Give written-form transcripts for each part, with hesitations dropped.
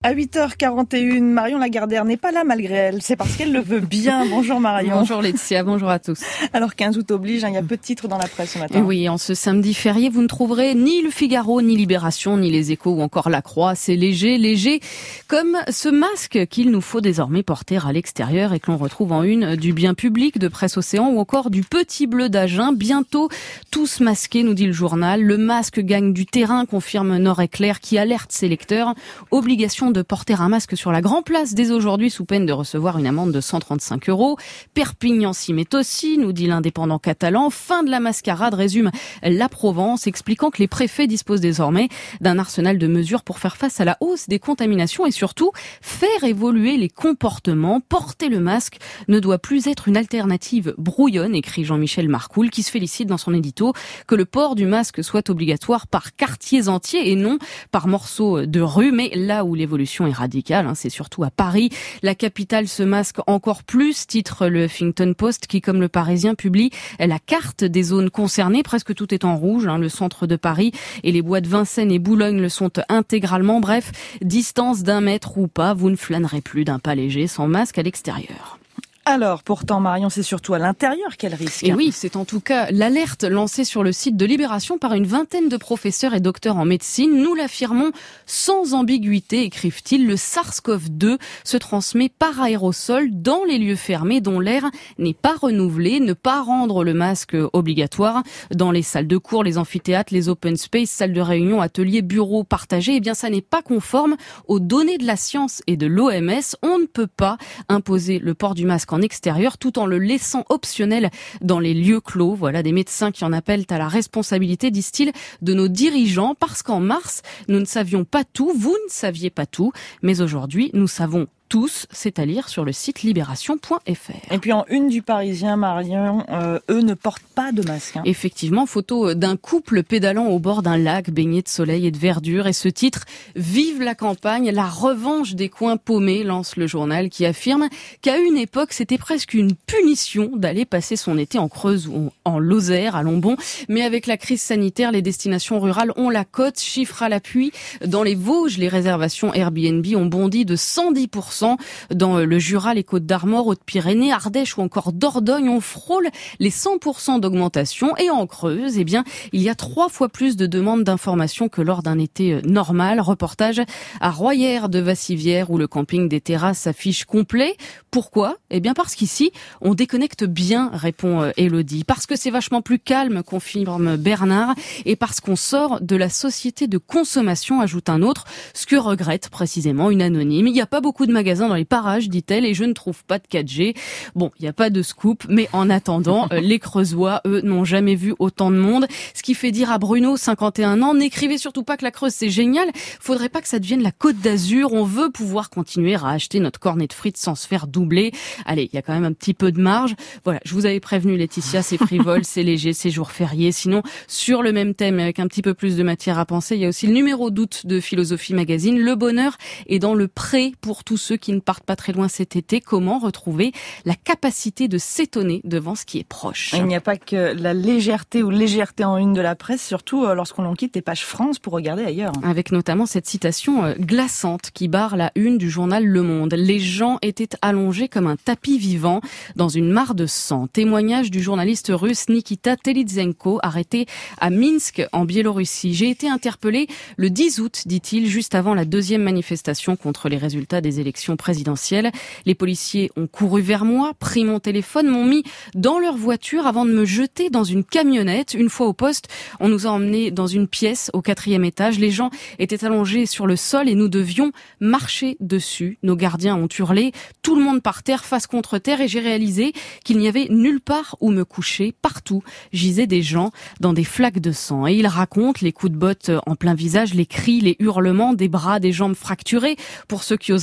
À 8h41, Marion Lagardère n'est pas là malgré elle. C'est parce qu'elle le veut bien. Bonjour Marion. Bonjour Laetitia, bonjour à tous. Alors 15 août oblige, il y a peu de titres dans la presse ce matin. Et oui, en ce samedi férié, vous ne trouverez ni Le Figaro, ni Libération, ni Les Échos ou encore La Croix. C'est léger, comme ce masque qu'il nous faut désormais porter à l'extérieur et que l'on retrouve en une du Bien Public, de Presse Océan ou encore du Petit Bleu d'Agen. Bientôt, tous masqués, nous dit le journal. Le masque gagne du terrain, confirme Nord-Éclair qui alerte ses lecteurs. Obligation de porter un masque sur la Grand Place dès aujourd'hui sous peine de recevoir une amende de 135 €. Perpignan s'y met aussi, nous dit l'Indépendant catalan. Fin de la mascarade, résume la Provence, expliquant que les préfets disposent désormais d'un arsenal de mesures pour faire face à la hausse des contaminations et surtout faire évoluer les comportements. Porter le masque ne doit plus être une alternative brouillonne, écrit Jean-Michel Marcoul, qui se félicite dans son édito que le port du masque soit obligatoire par quartiers entiers et non par morceaux de rue. Mais là où l'évolution est radicale, c'est surtout à Paris. La capitale se masque encore plus, titre le Huffington Post qui, comme le Parisien, publie la carte des zones concernées. Presque tout est en rouge, le centre de Paris et les bois de Vincennes et Boulogne le sont intégralement. Bref, distance d'1 mètre ou pas, vous ne flânerez plus d'un pas léger sans masque à l'extérieur. Alors, pourtant, Marion, c'est surtout à l'intérieur qu'elle risque. Et oui, c'est en tout cas l'alerte lancée sur le site de Libération par une vingtaine de professeurs et docteurs en médecine. Nous l'affirmons sans ambiguïté, écrivent-ils, le SARS-CoV-2 se transmet par aérosol dans les lieux fermés dont l'air n'est pas renouvelé. Ne pas rendre le masque obligatoire dans les salles de cours, les amphithéâtres, les open space, salles de réunion, ateliers, bureaux partagés, eh bien ça n'est pas conforme aux données de la science et de l'OMS. On ne peut pas imposer le port du masque en extérieur tout en le laissant optionnel dans les lieux clos. Voilà des médecins qui en appellent à la responsabilité, disent-ils, de nos dirigeants parce qu'en mars, nous ne savions pas tout, vous ne saviez pas tout, mais aujourd'hui, nous savons tous, c'est à lire sur le site libération.fr. Et puis en une du Parisien, Marion, eux ne portent pas de masque. Effectivement, photo d'un couple pédalant au bord d'un lac baigné de soleil et de verdure. Et ce titre, Vive la campagne, la revanche des coins paumés, lance le journal qui affirme qu'à une époque, c'était presque une punition d'aller passer son été en Creuse ou en Lozère, à Lombon. Mais avec la crise sanitaire, les destinations rurales ont la cote, chiffre à l'appui. Dans les Vosges, les réservations Airbnb ont bondi de 110%. Dans le Jura, les Côtes-d'Armor, Hautes-Pyrénées, Ardèche ou encore Dordogne, on frôle les 100% d'augmentation. Et en Creuse, eh bien, il y a 3 fois plus de demandes d'informations que lors d'un été normal. Reportage à Royères de Vassivière où le camping des terrasses s'affiche complet. Pourquoi ? Eh bien, parce qu'ici, on déconnecte bien, répond Élodie. Parce que c'est vachement plus calme, confirme Bernard. Et parce qu'on sort de la société de consommation, ajoute un autre. Ce que regrette précisément une anonyme. Il n'y a pas beaucoup de magasins dans les parages, dit-elle, et je ne trouve pas de 4G. Bon, il n'y a pas de scoop, mais en attendant, les Creusois, eux, n'ont jamais vu autant de monde. Ce qui fait dire à Bruno, 51 ans, n'écrivez surtout pas que la Creuse, c'est génial. Faudrait pas que ça devienne la Côte d'Azur. On veut pouvoir continuer à acheter notre cornet de frites sans se faire doubler. Allez, il y a quand même un petit peu de marge. Voilà, je vous avais prévenu, Laetitia, c'est frivole, c'est léger, c'est jour férié. Sinon, sur le même thème, avec un petit peu plus de matière à penser, il y a aussi le numéro d'août de Philosophie Magazine. Le bonheur est dans le pré pour tous ceux qui ne partent pas très loin cet été. Comment retrouver la capacité de s'étonner devant ce qui est proche. Il n'y a pas que la légèreté ou légèreté en une de la presse, surtout lorsqu'on quitte les pages France pour regarder ailleurs. Avec notamment cette citation glaçante qui barre la une du journal Le Monde. Les gens étaient allongés comme un tapis vivant dans une mare de sang. Témoignage du journaliste russe Nikita Telitsenko, arrêté à Minsk en Biélorussie. J'ai été interpellé le 10 août, dit-il, juste avant la 2e manifestation contre les résultats des élections présidentielles. Les policiers ont couru vers moi, pris mon téléphone, m'ont mis dans leur voiture avant de me jeter dans une camionnette. Une fois au poste, on nous a emmenés dans une pièce au 4e étage. Les gens étaient allongés sur le sol et nous devions marcher dessus. Nos gardiens ont hurlé, tout le monde par terre, face contre terre, et j'ai réalisé qu'il n'y avait nulle part où me coucher. Partout gisaient des gens dans des flaques de sang. Et il raconte les coups de botte en plein visage, les cris, les hurlements, des bras, des jambes fracturées pour ceux qui oseraient bouger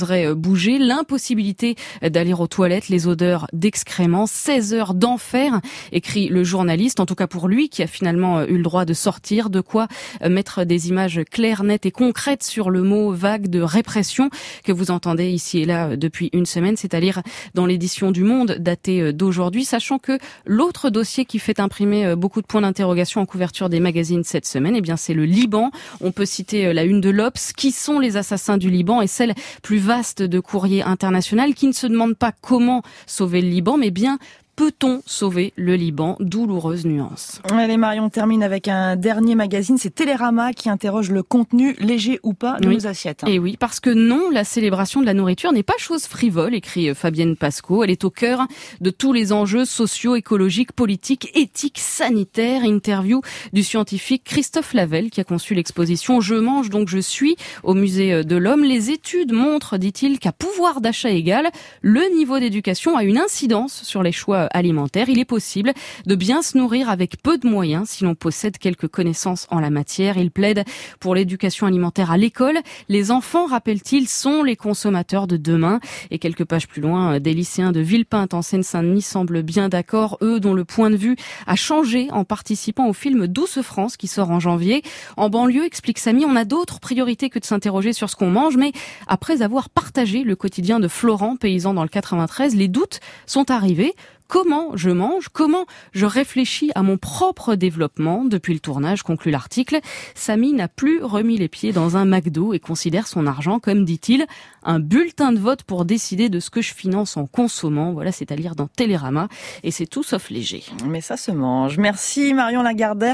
bouger, l'impossibilité d'aller aux toilettes, les odeurs d'excréments, 16 heures d'enfer, écrit le journaliste, en tout cas pour lui qui a finalement eu le droit de sortir, de quoi mettre des images claires, nettes et concrètes sur le mot vague de répression que vous entendez ici et là depuis une semaine, c'est à dire dans l'édition du Monde datée d'aujourd'hui, sachant que l'autre dossier qui fait imprimer beaucoup de points d'interrogation en couverture des magazines cette semaine, eh bien c'est le Liban. On peut citer la une de l'Obs, qui sont les assassins du Liban, et celle plus vaste de Courrier International qui ne se demande pas comment sauver le Liban, mais bien peut-on sauver le Liban? Douloureuse nuance. Allez Marion, on termine avec un dernier magazine, c'est Télérama qui interroge le contenu léger ou pas de nos assiettes. Et oui, parce que non, la célébration de la nourriture n'est pas chose frivole, écrit Fabienne Pascaud. Elle est au cœur de tous les enjeux sociaux, écologiques, politiques, éthiques, sanitaires. Interview du scientifique Christophe Lavelle qui a conçu l'exposition « Je mange donc je suis » au musée de l'Homme. Les études montrent, dit-il, qu'à pouvoir d'achat égal, le niveau d'éducation a une incidence sur les choix alimentaire. Il est possible de bien se nourrir avec peu de moyens si l'on possède quelques connaissances en la matière. Il plaide pour l'éducation alimentaire à l'école. Les enfants, rappelle-t-il, sont les consommateurs de demain. Et quelques pages plus loin, des lycéens de Villepinte en Seine-Saint-Denis semblent bien d'accord, eux dont le point de vue a changé en participant au film Douce France qui sort en janvier. En banlieue, explique Samy, on a d'autres priorités que de s'interroger sur ce qu'on mange, mais après avoir partagé le quotidien de Florent, paysan dans le 93, les doutes sont arrivés. Comment je mange, comment je réfléchis à mon propre développement. Depuis le tournage, conclut l'article, Samy n'a plus remis les pieds dans un McDo et considère son argent comme, dit-il, un bulletin de vote pour décider de ce que je finance en consommant. Voilà, c'est à lire dans Télérama et c'est tout sauf léger. Mais ça se mange. Merci Marion Lagardère.